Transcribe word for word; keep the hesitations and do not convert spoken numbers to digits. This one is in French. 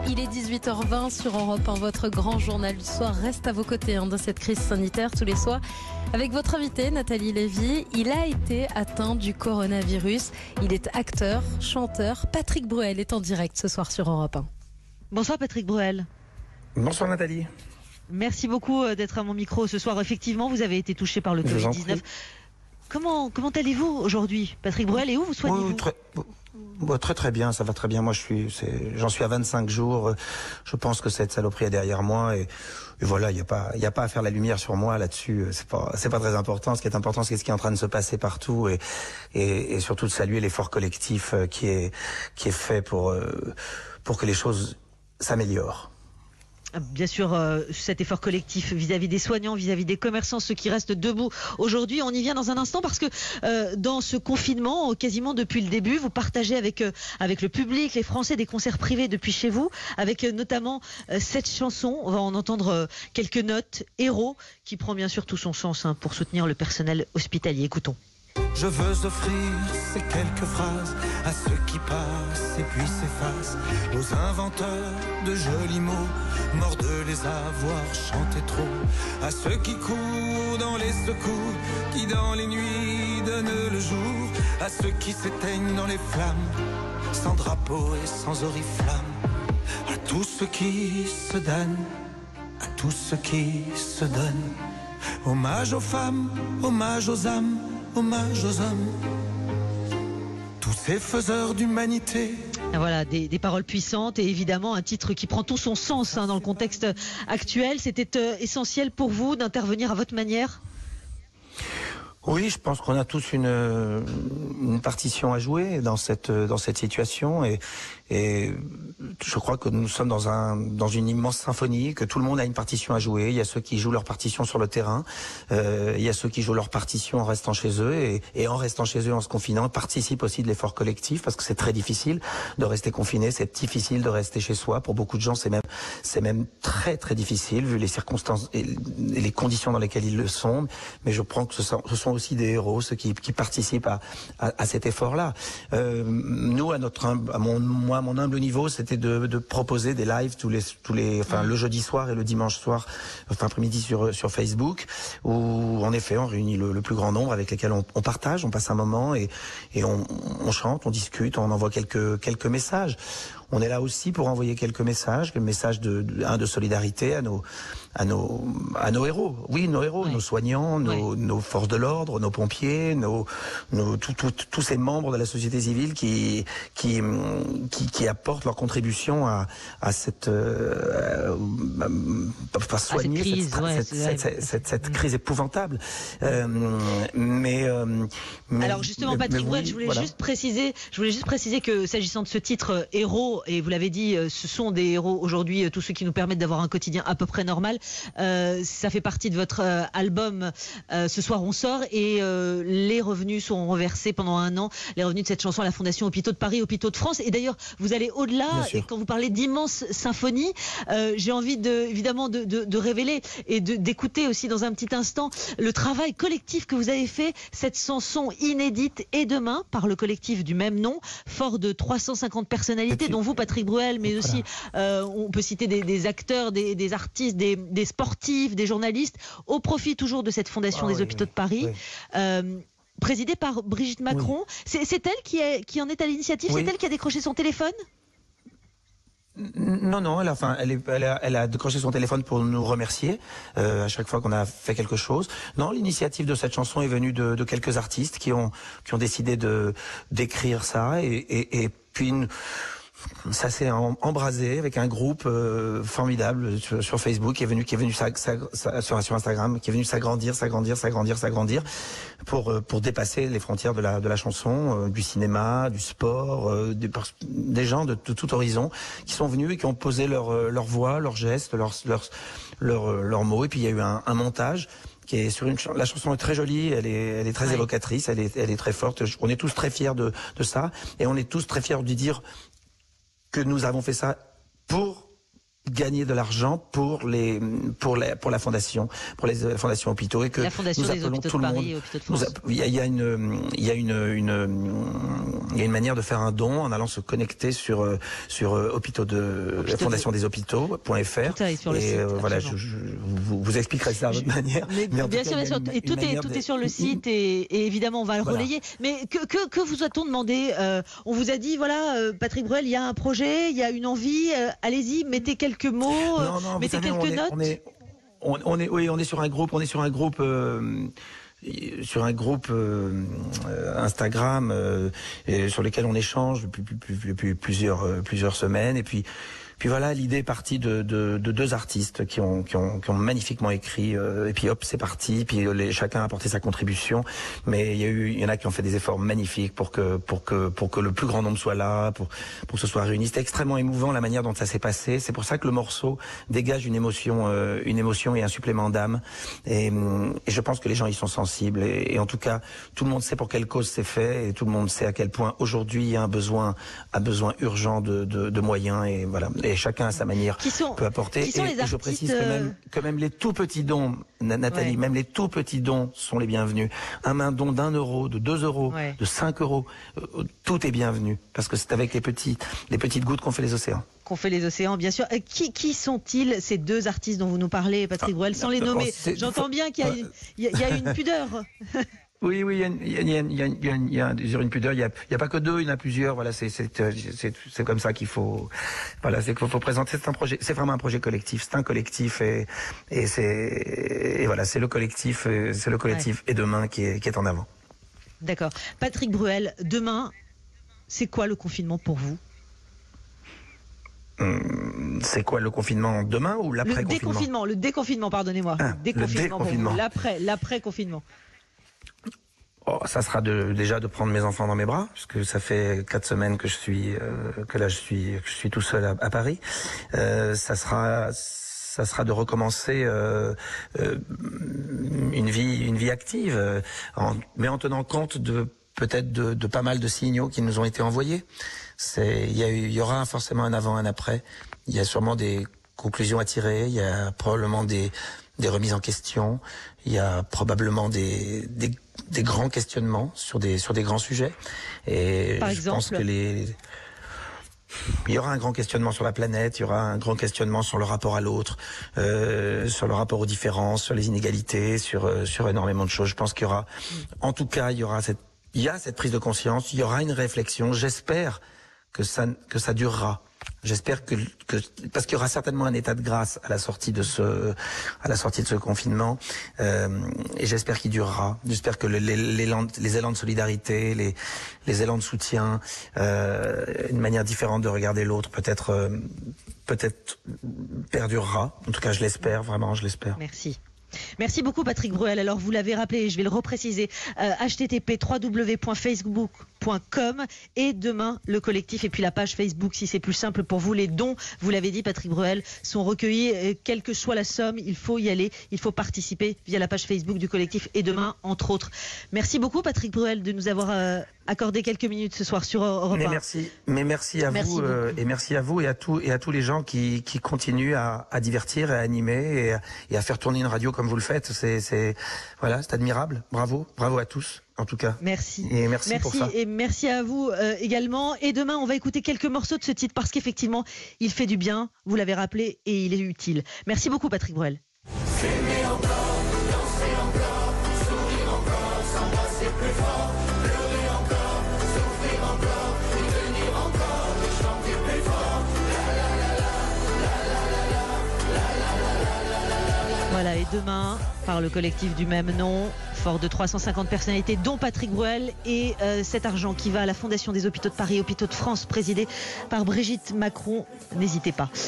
Il est dix-huit heures vingt sur Europe un. Votre grand journal du soir reste à vos côtés hein, dans cette crise sanitaire tous les soirs. Avec votre invité Nathalie Lévy, il a été atteint du coronavirus. Il est acteur, chanteur. Patrick Bruel est en direct ce soir sur Europe un. Bonsoir Patrick Bruel. Bonsoir Nathalie. Merci beaucoup d'être à mon micro ce soir. Effectivement, vous avez été touché par le covid dix-neuf. Comment, comment allez-vous aujourd'hui, Patrick Bruel, et où vous soignez-vous? oui, très, bon, très très bien, ça va très bien. Moi, je suis, j'en suis à vingt-cinq jours. Je pense que cette saloperie est derrière moi et, et voilà, il n'y a pas, il y a pas à faire la lumière sur moi là-dessus. C'est pas, c'est pas très important. Ce qui est important, c'est ce qui est en train de se passer partout et, et, et surtout de saluer l'effort collectif qui est, qui est fait pour, pour que les choses s'améliorent. Bien sûr, euh, cet effort collectif vis-à-vis des soignants, vis-à-vis des commerçants, ceux qui restent debout aujourd'hui. On y vient dans un instant parce que euh, dans ce confinement, quasiment depuis le début, vous partagez avec, euh, avec le public, les Français, des concerts privés depuis chez vous, avec euh, notamment euh, cette chanson. On va en entendre euh, quelques notes. Héros, qui prend bien sûr tout son sens hein, pour soutenir le personnel hospitalier. Écoutons. Je veux offrir ces quelques phrases à ceux qui passent et puis s'effacent, aux inventeurs de jolis mots, morts de les avoir chantés trop, à ceux qui courent dans les secours, qui dans les nuits donnent le jour, à ceux qui s'éteignent dans les flammes, sans drapeau et sans oriflamme, à tous ceux qui se donnent, à tous ceux qui se donnent, hommage aux femmes, hommage aux âmes, hommage aux hommes, tous ces faiseurs d'humanité. Voilà, des, des paroles puissantes et évidemment un titre qui prend tout son sens hein, dans le contexte actuel. C'était euh, essentiel pour vous d'intervenir à votre manière? Oui, je pense qu'on a tous une, une partition à jouer dans cette, dans cette situation et, et je crois que nous sommes dans un, dans une immense symphonie, que tout le monde a une partition à jouer. Il y a ceux qui jouent leur partition sur le terrain, euh, il y a ceux qui jouent leur partition en restant chez eux et, et en restant chez eux en se confinant, participent aussi de l'effort collectif parce que c'est très difficile de rester confiné, c'est difficile de rester chez soi. Pour beaucoup de gens, c'est même, c'est même très très difficile vu les circonstances et les conditions dans lesquelles ils le sont. Mais je prends que ce sont, ce sont aussi des héros, ceux qui, qui participent à, à, à cet effort-là. Euh, nous, à notre, à mon, moi, à mon humble niveau, c'était de, de proposer des lives tous les, tous les, enfin, le jeudi soir et le dimanche soir, enfin, après-midi sur, sur Facebook, où, en effet, on réunit le, le plus grand nombre avec lesquels on, on partage, on passe un moment et, et on, on chante, on discute, on envoie quelques, quelques messages. On est là aussi pour envoyer quelques messages, quelques messages de, de, un, de solidarité à nos, à nos, à nos héros. Oui, nos héros, oui. Nos soignants, nos, oui. nos forces de l'ordre, nos pompiers, nos, nos, tous tout, tous ces membres de la société civile qui, qui, qui, qui apportent leur contribution à, à cette, euh, à, à soigner à cette crise, cette, ouais, cette, cette, cette, cette, cette crise épouvantable. Euh, mais, euh, mais, alors justement, mais, Patrick Bruel, oui, je voulais voilà. juste préciser, je voulais juste préciser que s'agissant de ce titre héros. Et vous l'avez dit, ce sont des héros aujourd'hui, tous ceux qui nous permettent d'avoir un quotidien à peu près normal. Euh, ça fait partie de votre euh, album euh, Ce soir on sort et euh, les revenus sont reversés pendant un an, les revenus de cette chanson à la Fondation Hôpitaux de Paris, Hôpitaux de France. Et d'ailleurs, vous allez au-delà, et quand vous parlez d'immense symphonie, euh, j'ai envie de, évidemment de, de, de révéler et de, d'écouter aussi dans un petit instant le travail collectif que vous avez fait, cette chanson inédite et demain par le collectif du même nom, fort de trois cent cinquante personnalités, dont vous, Patrick Bruel, mais aussi euh, on peut citer des, des acteurs, des, des artistes, des, des sportifs, des journalistes, au profit toujours de cette Fondation ah, des oui, Hôpitaux oui, de Paris, oui. euh, présidée par Brigitte Macron. Oui. C'est, c'est elle qui, est, qui en est à l'initiative, oui. C'est elle qui a décroché son téléphone? Non, non, elle a, enfin, elle, est, elle, a, elle a décroché son téléphone pour nous remercier euh, à chaque fois qu'on a fait quelque chose. Non, l'initiative de cette chanson est venue de, de quelques artistes qui ont, qui ont décidé de d'écrire ça et, et, et puis une, ça s'est embrasé avec un groupe euh, formidable sur, sur Facebook qui est venu, qui est venu sa, sa, sa, sur, sur Instagram, qui est venu s'agrandir, s'agrandir, s'agrandir, s'agrandir pour euh, pour dépasser les frontières de la de la chanson, euh, du cinéma, du sport, euh, des, des gens de, de tout horizon qui sont venus et qui ont posé leur leur voix, leurs gestes, leurs leurs leurs leurs mots. Et puis il y a eu un, un montage qui est sur une la chanson est très jolie, elle est elle est très ouais. évocatrice, elle est elle est très forte. On est tous très fiers de de ça et on est tous très fiers de dire que nous avons fait ça pour gagner de l'argent pour les pour la pour la fondation pour les fondations hôpitaux et que la fondation nous des appelons hôpitaux tout de le Paris monde. et hôpitaux de France. Il y a, il y a une il y a une, une il y a une manière de faire un don en allant se connecter sur sur hôpitaux de Hôpitaux fondation des hôpitaux point f r et sur le site, euh, voilà je, je vous, vous expliquerai ça à votre manière. Mais, mais bien sûr, bien sûr. Et tout est tout est sur le site et, et évidemment on va le voilà. relayer. Mais que que, que vous a-t-on demandé? euh, On vous a dit voilà euh, Patrick Bruel, il y a un projet, il y a une envie, euh, allez-y, mettez quelques mots, euh, non, non, mettez savez, quelques on est, notes. On est, on, on est, oui, on est sur un groupe, on est sur un groupe, euh, sur un groupe euh, Instagram euh, et sur lequel on échange depuis, depuis, depuis plusieurs, euh, plusieurs semaines. Et puis, puis voilà, l'idée est partie de, de, de deux artistes qui ont, qui ont, qui ont magnifiquement écrit. Euh, et puis hop, c'est parti. Puis les, chacun a apporté sa contribution. Mais il y a eu, il y en a qui ont fait des efforts magnifiques pour que, pour que, pour que le plus grand nombre soit là, pour, pour que ce soit réuni. C'était extrêmement émouvant la manière dont ça s'est passé. C'est pour ça que le morceau dégage une émotion, euh, une émotion et un supplément d'âme. Et, et je pense que les gens y sont sensibles. Et, et en tout cas, tout le monde sait pour quelle cause c'est fait, et tout le monde sait à quel point aujourd'hui il y a un besoin, un besoin urgent de, de, de moyens. Et voilà. Et chacun à sa manière sont, peut apporter. Qui sont et, les et je précise que même, que même les tout petits dons, Nathalie, ouais. même les tout petits dons sont les bienvenus. Un main don d'un euro, de deux euros, ouais. de cinq euros, euh, tout est bienvenu. Parce que c'est avec les petits, les petites gouttes qu'on fait les océans. Qu'on fait les océans, bien sûr. Euh, qui, qui sont-ils, ces deux artistes dont vous nous parlez, Patrick Bruel, sans ah, les nommer? J'entends bien qu'il y a, une, il y a une pudeur. Oui, oui, il y a, il y a, il y a, il y a, il y a, il y a une pudeur. Il y a, il y a pas que deux, il y en a plusieurs. Voilà, c'est, c'est, c'est, c'est comme ça qu'il faut. Voilà, c'est qu'il faut présenter. C'est un projet. C'est vraiment un projet collectif. C'est un collectif et et c'est et voilà, c'est le collectif. C'est le collectif ouais. et demain qui est qui est en avant. D'accord, Patrick Bruel. Demain, c'est quoi le confinement pour vous? Hum, c'est quoi le confinement demain ou l'après-confinement? Le déconfinement. Le déconfinement, pardonnez-moi. Ah, le déconfinement. Le déconfinement. L'après, l'après-confinement. Oh, ça sera de, déjà de prendre mes enfants dans mes bras, puisque ça fait quatre semaines que je suis, euh, que là je suis, que je suis tout seul à, à Paris. Euh, ça sera, ça sera de recommencer euh, euh, une vie, une vie active, euh, en, mais en tenant compte de peut-être de, de pas mal de signaux qui nous ont été envoyés. C'est, il y a eu, il y aura forcément un avant, un après. Il y a sûrement des conclusions à tirer. Il y a probablement des, des remises en question. Il y a probablement des, des des grands questionnements sur des sur des grands sujets et Par je exemple, pense que les il y aura un grand questionnement sur la planète, il y aura un grand questionnement sur le rapport à l'autre, euh, sur le rapport aux différences, sur les inégalités, sur euh, sur énormément de choses. Je pense qu'il y aura, en tout cas, il y aura cette il y a cette prise de conscience, il y aura une réflexion. J'espère que ça que ça durera. J'espère que, que parce qu'il y aura certainement un état de grâce à la sortie de ce à la sortie de ce confinement euh, et j'espère qu'il durera. J'espère que le, les, les, élans, les élans de solidarité, les, les élans de soutien, euh, une manière différente de regarder l'autre peut-être euh, peut-être perdurera. En tout cas, je l'espère vraiment, je l'espère. Merci. Merci beaucoup Patrick Bruel. Alors vous l'avez rappelé, je vais le repréciser, euh, h t t p w w w point facebook point com et demain le collectif et puis la page Facebook si c'est plus simple pour vous. Les dons, vous l'avez dit Patrick Bruel, sont recueillis, euh, quelle que soit la somme, il faut y aller, il faut participer via la page Facebook du collectif et demain entre autres. Merci beaucoup Patrick Bruel de nous avoir euh, accordé quelques minutes ce soir sur Europe un. Mais merci, mais merci à merci vous euh, et merci à vous et à tous et à tous les gens qui, qui continuent à, à divertir et à animer et à, et à faire tourner une radio comme vous le faites. C'est, c'est voilà, c'est admirable. Bravo, bravo à tous. En tout cas. Merci. Et merci, merci pour ça. Et merci à vous euh, également. Et demain, on va écouter quelques morceaux de ce titre parce qu'effectivement, il fait du bien, vous l'avez rappelé, et il est utile. Merci beaucoup, Patrick Bruel. S'aimer encore, danser encore, sourire encore, s'embrasser plus fort, pleurer encore, souffrir encore, y tenir encore, et chanter plus fort. La la la la, la la la la, la la la la la la. Voilà, et demain, par le collectif du même nom, fort de trois cent cinquante personnalités, dont Patrick Bruel, et euh, cet argent qui va à la Fondation des hôpitaux de Paris, hôpitaux de France, présidée par Brigitte Macron. N'hésitez pas.